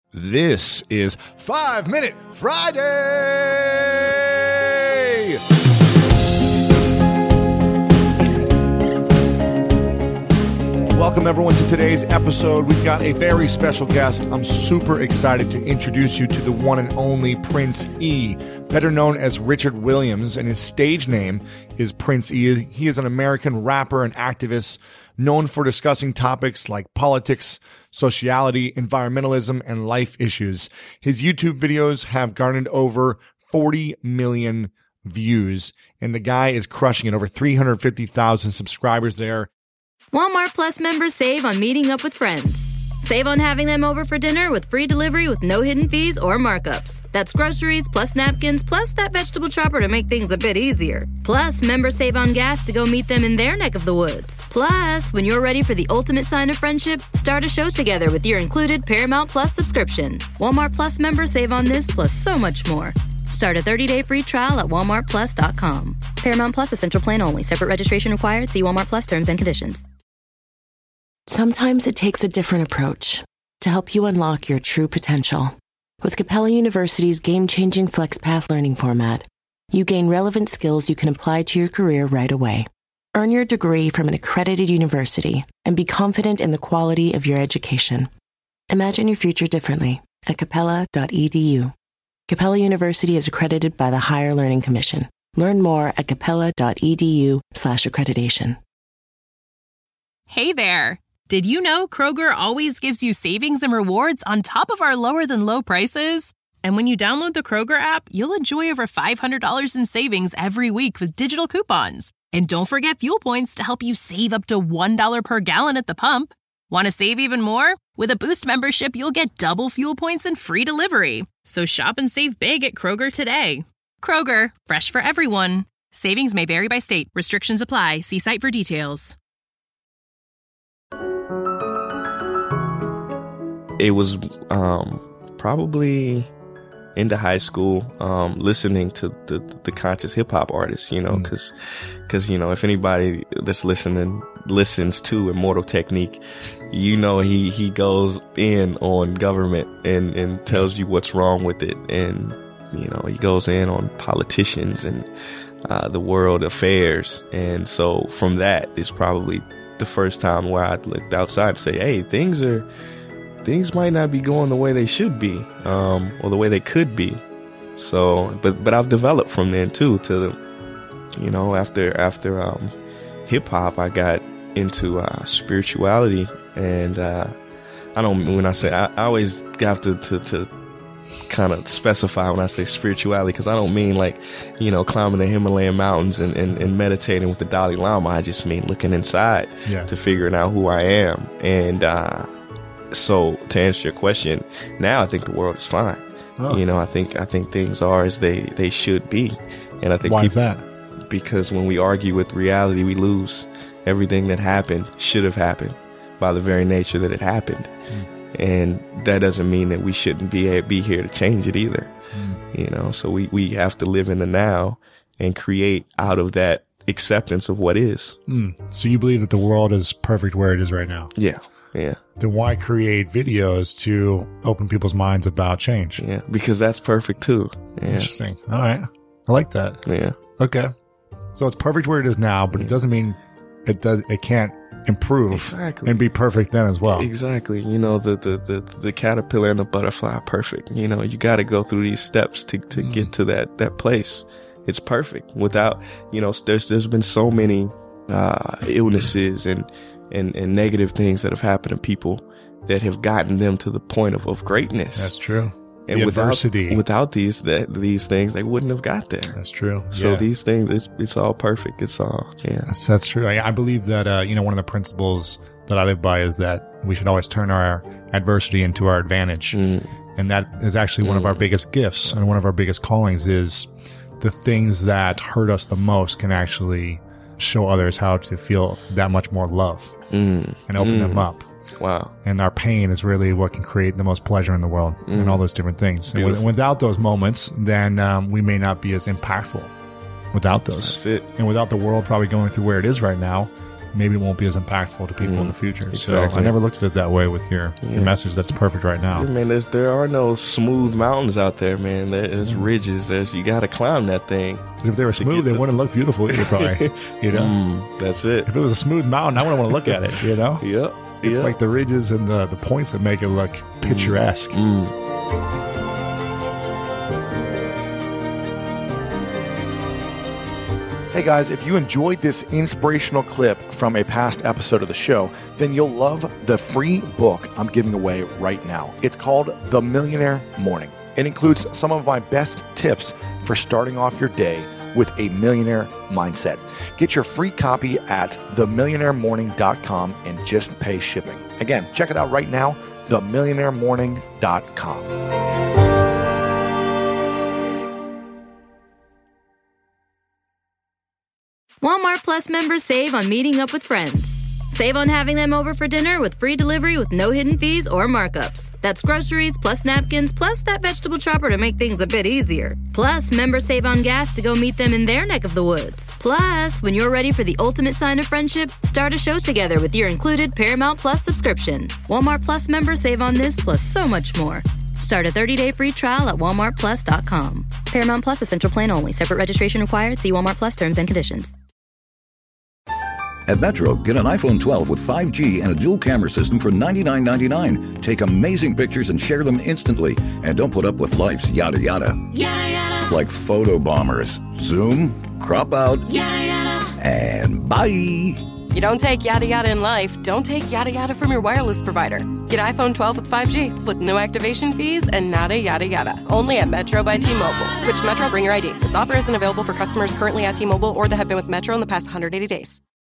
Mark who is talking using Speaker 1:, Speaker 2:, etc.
Speaker 1: This is 5 Minute Friday! Welcome, everyone, to today's episode. We've got a very special guest. I'm super excited to introduce you to the one and only Prince E, better known as Richard Williams, and his stage name is Prince E. He is an American rapper and activist known for discussing topics like politics, sociality, environmentalism, and life issues. His YouTube videos have garnered over 40 million views, and the guy is crushing it. Over 350,000 subscribers there.
Speaker 2: Walmart Plus members save on meeting up with friends. Save on having them over for dinner with free delivery with no hidden fees or markups. That's groceries, plus napkins, plus that vegetable chopper to make things a bit easier. Plus, members save on gas to go meet them in their neck of the woods. Plus, when you're ready for the ultimate sign of friendship, start a show together with your included Paramount Plus subscription. Walmart Plus members save on this plus so much more. Start a 30-day free trial at walmartplus.com. Paramount Plus Essential Plan only. Separate registration required. See Walmart Plus terms and conditions.
Speaker 3: Sometimes it takes a different approach to help you unlock your true potential. With Capella University's game-changing FlexPath learning format, you gain relevant skills you can apply to your career right away. Earn your degree from an accredited university and be confident in the quality of your education. Imagine your future differently at capella.edu. Capella University is accredited by the Higher Learning Commission. Learn more at capella.edu/accreditation.
Speaker 4: Hey there! Did you know Kroger always gives you savings and rewards on top of our lower-than-low prices? And when you download the Kroger app, you'll enjoy over $500 in savings every week with digital coupons. And don't forget fuel points to help you save up to $1 per gallon at the pump. Want to save even more? With a Boost membership, you'll get double fuel points and free delivery. So shop and save big at Kroger today. Kroger, fresh for everyone. Savings may vary by state. Restrictions apply. See site for details.
Speaker 5: It was probably into high school, listening to the conscious hip hop artists, you know, because you know, if anybody that's listening listens to Immortal Technique, you know, he goes in on government and tells you what's wrong with it, and you know, he goes in on politicians and the world affairs, and so from that is probably the first time where I looked outside and say, hey, things might not be going the way they should be, or the way they could be. So, but I've developed from then too, to the, you know, after hip hop, I got into spirituality, and I always have to kind of specify when I say spirituality, because I don't mean like, you know, climbing the Himalayan mountains and meditating with the Dalai Lama. I just mean looking inside to figuring out who I am. And so to answer your question, now I think the world is fine. You know, I think things are as they should be. And I think
Speaker 1: why is that?
Speaker 5: Because when we argue with reality, we lose. Everything that happened should have happened by the very nature that it happened. And that doesn't mean that we shouldn't be here to change it either. You know, so we have to live in the now and create out of that acceptance of what is.
Speaker 1: So you believe that the world is perfect where it is right now?
Speaker 5: Yeah. Yeah.
Speaker 1: Then why create videos to open people's minds about change?
Speaker 5: Yeah, because that's perfect too. Yeah.
Speaker 1: Interesting. All right. I like that.
Speaker 5: Yeah.
Speaker 1: Okay. So it's perfect where it is now, but it doesn't mean it can't improve and be perfect then as well.
Speaker 5: Exactly. You know, the caterpillar and the butterfly are perfect. You know, you got to go through these steps to get to that place. It's perfect. Without, you know, there's been so many illnesses and negative things that have happened to people that have gotten them to the point of greatness.
Speaker 1: That's true.
Speaker 5: And without these things, they wouldn't have got there.
Speaker 1: That's true.
Speaker 5: So these things, it's all perfect. It's all,
Speaker 1: That's true. I believe that, you know, one of the principles that I live by is that we should always turn our adversity into our advantage. And that is actually one of our biggest gifts, and one of our biggest callings is the things that hurt us the most can actually show others how to feel that much more love and open them up.
Speaker 5: Wow.
Speaker 1: And our pain is really what can create the most pleasure in the world and all those different things. And without those moments, then we may not be as impactful without those.
Speaker 5: That's it.
Speaker 1: And without the world probably going through where it is right now, maybe it won't be as impactful to people in the future.
Speaker 5: Exactly.
Speaker 1: So I never looked at it that way with your message. That's perfect right now.
Speaker 5: Yeah, man, there are no smooth mountains out there, man. There's ridges. You got to climb that thing.
Speaker 1: But if they were smooth, they wouldn't look beautiful either, probably. You know?
Speaker 5: That's it.
Speaker 1: If it was a smooth mountain, I wouldn't want to look at it, you know?
Speaker 5: Yep.
Speaker 1: It's like the ridges and the points that make it look picturesque. Hey guys, if you enjoyed this inspirational clip from a past episode of the show, then you'll love the free book I'm giving away right now. It's called The Millionaire Morning. It includes some of my best tips for starting off your day with a millionaire mindset. Get your free copy at themillionairemorning.com and just pay shipping. Again, check it out right now, themillionairemorning.com.
Speaker 2: Walmart Plus members save on meeting up with friends. Save on having them over for dinner with free delivery with no hidden fees or markups. That's groceries plus napkins plus that vegetable chopper to make things a bit easier. Plus, members save on gas to go meet them in their neck of the woods. Plus, when you're ready for the ultimate sign of friendship, start a show together with your included Paramount Plus subscription. Walmart Plus members save on this plus so much more. Start a 30-day free trial at walmartplus.com. Paramount Plus Essential Plan only. Separate registration required. See Walmart Plus terms and conditions.
Speaker 6: At Metro, get an iPhone 12 with 5G and a dual camera system for $99.99. Take amazing pictures and share them instantly. And don't put up with life's yada yada.
Speaker 7: Yada yada.
Speaker 6: Like photo bombers. Zoom, crop out,
Speaker 7: Yada yada.
Speaker 6: and bye.
Speaker 8: You don't take yada yada in life, don't take yada yada from your wireless provider. Get iPhone 12 with 5G with no activation fees and nada yada yada. Only at Metro by T-Mobile. Switch to Metro, bring your ID. This offer isn't available for customers currently at T-Mobile or that have been with Metro in the past 180 days.